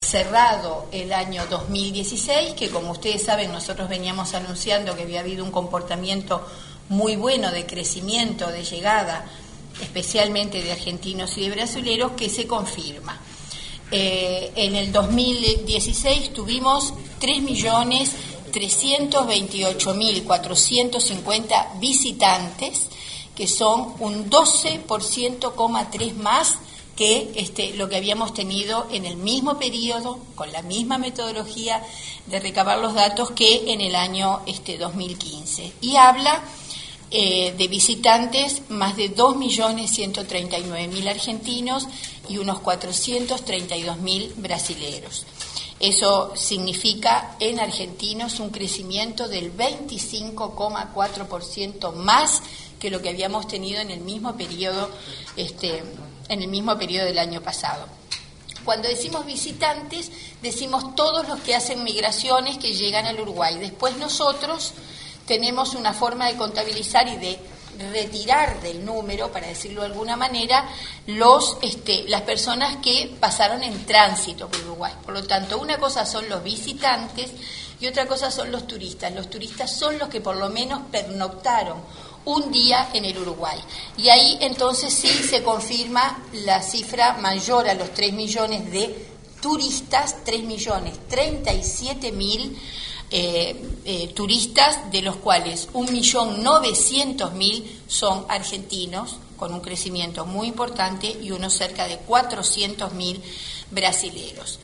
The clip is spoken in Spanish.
cerrado el año 2016, que como ustedes saben nosotros veníamos anunciando que había habido un comportamiento muy bueno de crecimiento, de llegada, especialmente de argentinos y de brasileros, que se confirma. En el 2016 tuvimos 3.328.450 visitantes, que son un 12,3% más que lo que habíamos tenido en el mismo periodo, con la misma metodología de recabar los datos que en el año 2015. Y habla de visitantes más de 2.139.000 argentinos y unos 432.000 brasileros. Eso significa en argentinos un crecimiento del 25,4% más que lo que habíamos tenido en el mismo periodo del año pasado. Cuando decimos visitantes, decimos todos los que hacen migraciones que llegan al Uruguay. Después nosotros tenemos una forma de contabilizar y de retirar del número, para decirlo de alguna manera, las personas que pasaron en tránsito por Uruguay. Por lo tanto, una cosa son los visitantes y otra cosa son los turistas. Los turistas son los que por lo menos pernoctaron un día en el Uruguay. Y ahí entonces sí se confirma la cifra mayor a los 3 millones de turistas, 3.037.000 turistas, de los cuales 1.900.000 son argentinos, con un crecimiento muy importante, y unos cerca de 400.000 brasileros.